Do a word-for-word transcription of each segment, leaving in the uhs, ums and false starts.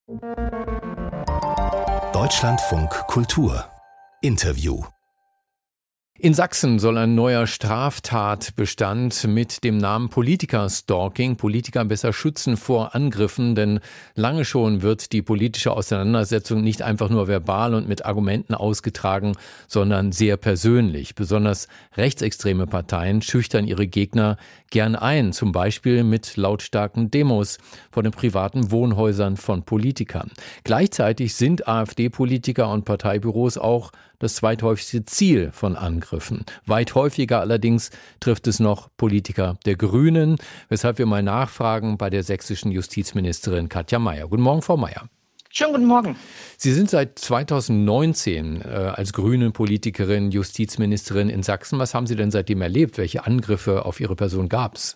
Deutschlandfunk Kultur Interview. In Sachsen soll ein neuer Straftatbestand mit dem Namen Politikerstalking Politiker besser schützen vor Angriffen, denn lange schon wird die politische Auseinandersetzung nicht einfach nur verbal und mit Argumenten ausgetragen, sondern sehr persönlich. Besonders rechtsextreme Parteien schüchtern ihre Gegner gern ein, zum Beispiel mit lautstarken Demos vor den privaten Wohnhäusern von Politikern. Gleichzeitig sind AfD-Politiker und Parteibüros auch das zweithäufigste Ziel von Angriffen. Weit häufiger allerdings trifft es noch Politiker der Grünen, weshalb wir mal nachfragen bei der sächsischen Justizministerin Katja Mayer. Guten Morgen, Frau Mayer. Schönen guten Morgen. Sie sind seit zweitausendneunzehn äh, als grüne Politikerin Justizministerin in Sachsen. Was haben Sie denn seitdem erlebt? Welche Angriffe auf Ihre Person gab es?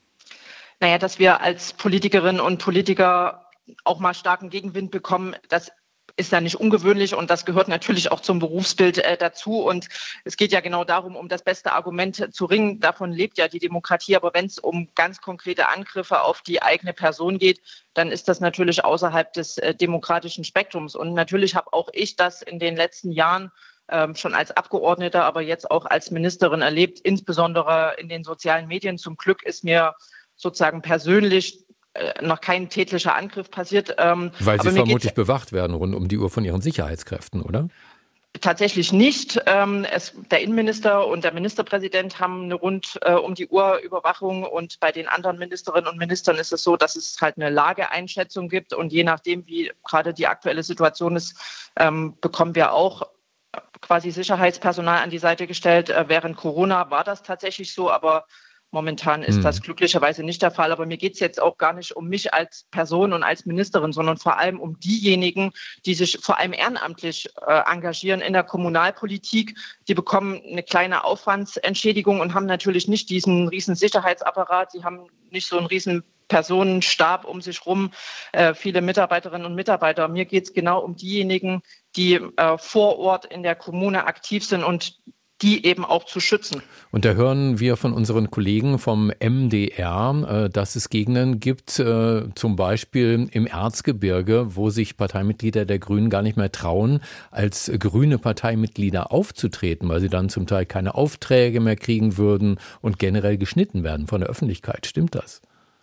Naja, dass wir als Politikerinnen und Politiker auch mal starken Gegenwind bekommen, das ist ja nicht ungewöhnlich und das gehört natürlich auch zum Berufsbild äh, dazu. Und es geht ja genau darum, um das beste Argument zu ringen. Davon lebt ja die Demokratie. Aber wenn es um ganz konkrete Angriffe auf die eigene Person geht, dann ist das natürlich außerhalb des äh, demokratischen Spektrums. Und natürlich habe auch ich das in den letzten Jahren ähm, schon als Abgeordneter, aber jetzt auch als Ministerin erlebt, insbesondere in den sozialen Medien. Zum Glück ist mir sozusagen persönlich noch kein tätlicher Angriff passiert. Ähm, Weil Sie vermutlich bewacht werden rund um die Uhr von Ihren Sicherheitskräften, oder? Tatsächlich nicht. Ähm, es, der Innenminister und der Ministerpräsident haben eine rund äh, um die Uhr Überwachung und bei den anderen Ministerinnen und Ministern ist es so, dass es halt eine Lageeinschätzung gibt und je nachdem, wie gerade die aktuelle Situation ist, ähm, bekommen wir auch quasi Sicherheitspersonal an die Seite gestellt. Äh, während Corona war das tatsächlich so, aber momentan ist das glücklicherweise nicht der Fall. Aber mir geht es jetzt auch gar nicht um mich als Person und als Ministerin, sondern vor allem um diejenigen, die sich vor allem ehrenamtlich äh, engagieren in der Kommunalpolitik. Die bekommen eine kleine Aufwandsentschädigung und haben natürlich nicht diesen riesen Sicherheitsapparat. Sie haben nicht so einen riesen Personenstab um sich rum, äh, viele Mitarbeiterinnen und Mitarbeiter. Mir geht es genau um diejenigen, die äh, vor Ort in der Kommune aktiv sind und die eben auch zu schützen. Und da hören wir von unseren Kollegen vom M D R, dass es Gegenden gibt, zum Beispiel im Erzgebirge, wo sich Parteimitglieder der Grünen gar nicht mehr trauen, als grüne Parteimitglieder aufzutreten, weil sie dann zum Teil keine Aufträge mehr kriegen würden und generell geschnitten werden von der Öffentlichkeit. Stimmt das?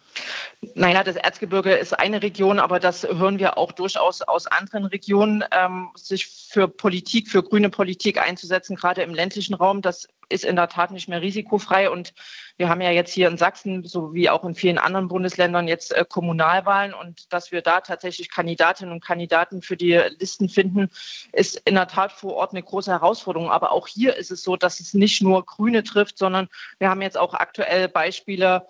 Naja, das Erzgebirge ist eine Region, aber das hören wir auch durchaus aus anderen Regionen, ähm, sich für Politik, für grüne Politik einzusetzen, gerade im ländlichen Raum. Das ist in der Tat nicht mehr risikofrei. Und wir haben ja jetzt hier in Sachsen, so wie auch in vielen anderen Bundesländern, jetzt äh, Kommunalwahlen. Und dass wir da tatsächlich Kandidatinnen und Kandidaten für die Listen finden, ist in der Tat vor Ort eine große Herausforderung. Aber auch hier ist es so, dass es nicht nur Grüne trifft, sondern wir haben jetzt auch aktuell Beispiele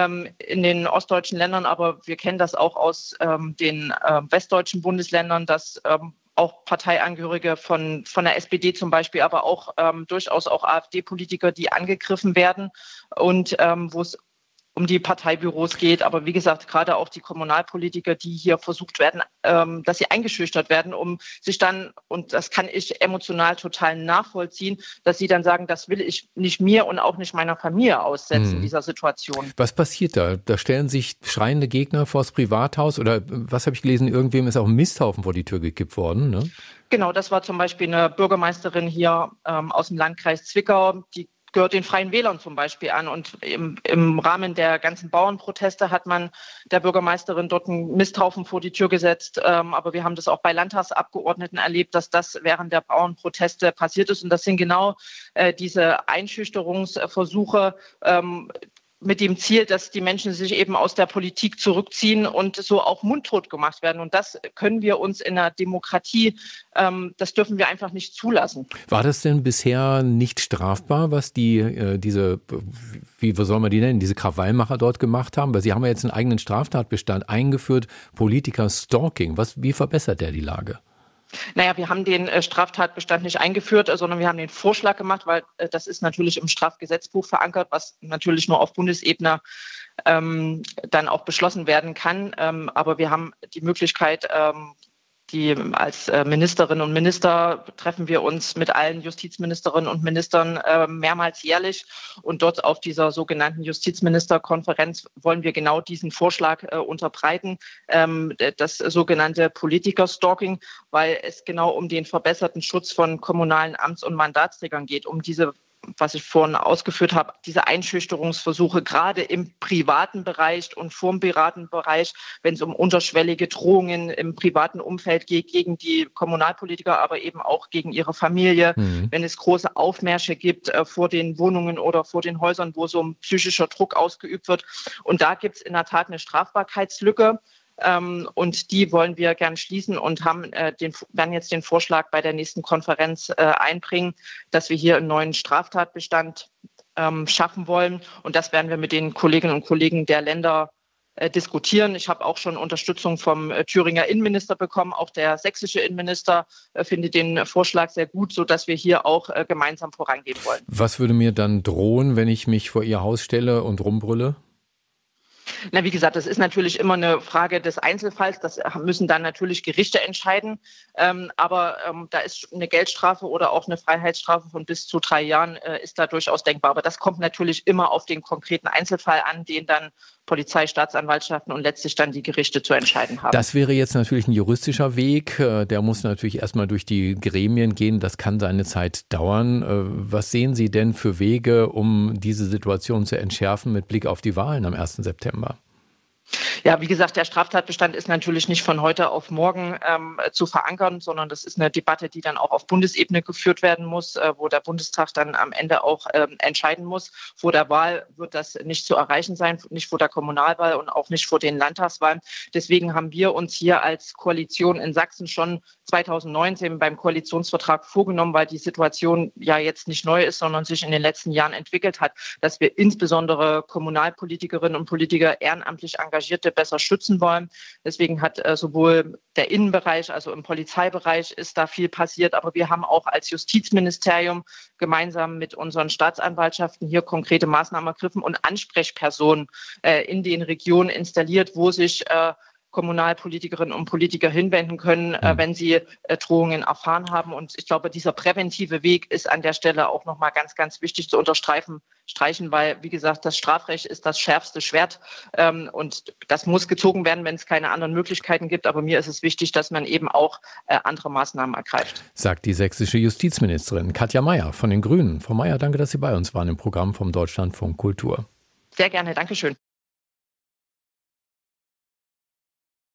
in den ostdeutschen Ländern, aber wir kennen das auch aus ähm, den äh, westdeutschen Bundesländern, dass ähm, auch Parteiangehörige von, von der S P D zum Beispiel, aber auch ähm, durchaus auch AfD-Politiker, die angegriffen werden und ähm, wo es um die Parteibüros geht. Aber wie gesagt, gerade auch die Kommunalpolitiker, die hier versucht werden, ähm, dass sie eingeschüchtert werden, um sich dann, und das kann ich emotional total nachvollziehen, dass sie dann sagen, das will ich nicht mir und auch nicht meiner Familie aussetzen, hm. dieser Situation. Was passiert da? Da stellen sich schreiende Gegner vors Privathaus oder was habe ich gelesen, irgendwem ist auch ein Misthaufen vor die Tür gekippt worden, ne? Genau, das war zum Beispiel eine Bürgermeisterin hier ähm, aus dem Landkreis Zwickau, die gehört den Freien Wählern zum Beispiel an. Und im, im Rahmen der ganzen Bauernproteste hat man der Bürgermeisterin dort einen Misthaufen vor die Tür gesetzt. Ähm, aber wir haben das auch bei Landtagsabgeordneten erlebt, dass das während der Bauernproteste passiert ist. Und das sind genau äh, diese Einschüchterungsversuche, ähm, mit dem Ziel, dass die Menschen sich eben aus der Politik zurückziehen und so auch mundtot gemacht werden. Und das können wir uns in der Demokratie, ähm, das dürfen wir einfach nicht zulassen. War das denn bisher nicht strafbar, was die, äh, diese, wie wie soll man die nennen, diese Krawallmacher dort gemacht haben? Weil Sie haben ja jetzt einen eigenen Straftatbestand eingeführt, Politiker-Stalking. Was, wie verbessert der die Lage? Naja, wir haben den äh, Straftatbestand nicht eingeführt, äh, sondern wir haben den Vorschlag gemacht, weil äh, das ist natürlich im Strafgesetzbuch verankert, was natürlich nur auf Bundesebene ähm, dann auch beschlossen werden kann. Ähm, aber wir haben die Möglichkeit, ähm, Die als äh, Ministerinnen und Minister treffen wir uns mit allen Justizministerinnen und Ministern äh, mehrmals jährlich. Und dort auf dieser sogenannten Justizministerkonferenz wollen wir genau diesen Vorschlag äh, unterbreiten, ähm, das sogenannte Politiker-Stalking, weil es genau um den verbesserten Schutz von kommunalen Amts- und Mandatsträgern geht, um diese, was ich vorhin ausgeführt habe, diese Einschüchterungsversuche gerade im privaten Bereich und vorm Bereich, wenn es um unterschwellige Drohungen im privaten Umfeld geht, gegen die Kommunalpolitiker, aber eben auch gegen ihre Familie, mhm. wenn es große Aufmärsche gibt äh, vor den Wohnungen oder vor den Häusern, wo so ein psychischer Druck ausgeübt wird. Und da gibt es in der Tat eine Strafbarkeitslücke. Ähm, und die wollen wir gern schließen und haben äh, den, werden jetzt den Vorschlag bei der nächsten Konferenz äh, einbringen, dass wir hier einen neuen Straftatbestand ähm, schaffen wollen. Und das werden wir mit den Kolleginnen und Kollegen der Länder äh, diskutieren. Ich habe auch schon Unterstützung vom äh, Thüringer Innenminister bekommen. Auch der sächsische Innenminister äh, findet den Vorschlag sehr gut, sodass wir hier auch äh, gemeinsam vorangehen wollen. Was würde mir dann drohen, wenn ich mich vor Ihr Haus stelle und rumbrülle? Na, wie gesagt, das ist natürlich immer eine Frage des Einzelfalls. Das müssen dann natürlich Gerichte entscheiden. Ähm, aber ähm, da ist eine Geldstrafe oder auch eine Freiheitsstrafe von bis zu drei Jahren äh, ist da durchaus denkbar. Aber das kommt natürlich immer auf den konkreten Einzelfall an, den dann Polizei, Staatsanwaltschaften und letztlich dann die Gerichte zu entscheiden haben. Das wäre jetzt natürlich ein juristischer Weg. Der muss natürlich erstmal durch die Gremien gehen. Das kann seine Zeit dauern. Was sehen Sie denn für Wege, um diese Situation zu entschärfen mit Blick auf die Wahlen am ersten September? Ja, wie gesagt, der Straftatbestand ist natürlich nicht von heute auf morgen ähm, zu verankern, sondern das ist eine Debatte, die dann auch auf Bundesebene geführt werden muss, äh, wo der Bundestag dann am Ende auch ähm, entscheiden muss. Vor der Wahl wird das nicht zu erreichen sein, nicht vor der Kommunalwahl und auch nicht vor den Landtagswahlen. Deswegen haben wir uns hier als Koalition in Sachsen schon zweitausendneunzehn beim Koalitionsvertrag vorgenommen, weil die Situation ja jetzt nicht neu ist, sondern sich in den letzten Jahren entwickelt hat, dass wir insbesondere Kommunalpolitikerinnen und Politiker ehrenamtlich Engagierte besser schützen wollen. Deswegen hat äh, sowohl der Innenbereich, also im Polizeibereich ist da viel passiert, aber wir haben auch als Justizministerium gemeinsam mit unseren Staatsanwaltschaften hier konkrete Maßnahmen ergriffen und Ansprechpersonen äh, in den Regionen installiert, wo sich äh, Kommunalpolitikerinnen und Politiker hinwenden können, äh, wenn sie äh, Drohungen erfahren haben. Und ich glaube, dieser präventive Weg ist an der Stelle auch nochmal ganz, ganz wichtig zu unterstreichen, streichen, weil, wie gesagt, das Strafrecht ist das schärfste Schwert. Ähm, und das muss gezogen werden, wenn es keine anderen Möglichkeiten gibt. Aber mir ist es wichtig, dass man eben auch äh, andere Maßnahmen ergreift. Sagt die sächsische Justizministerin Katja Mayer von den Grünen. Frau Mayer, danke, dass Sie bei uns waren im Programm vom Deutschlandfunk Kultur. Sehr gerne, Dankeschön.